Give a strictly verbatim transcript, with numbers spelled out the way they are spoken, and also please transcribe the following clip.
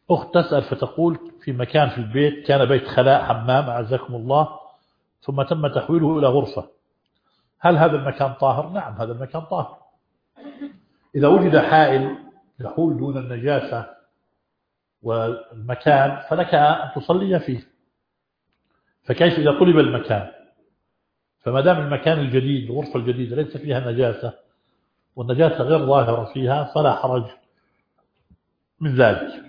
أخت تسأل فتقول في مكان في البيت كان بيت خلاء حمام أعزكم الله، ثم تم تحويله إلى غرفة، هل هذا المكان طاهر؟ نعم هذا المكان طاهر. إذا وجد حائل يحول دون النجاسة والمكان فلك أن تصلي فيه. فكيف إذا طلب المكان؟ فما دام المكان الجديد الغرفة الجديدة ليس فيها نجاسة والنجاسة غير ظاهرة فيها فلا حرج من ذلك.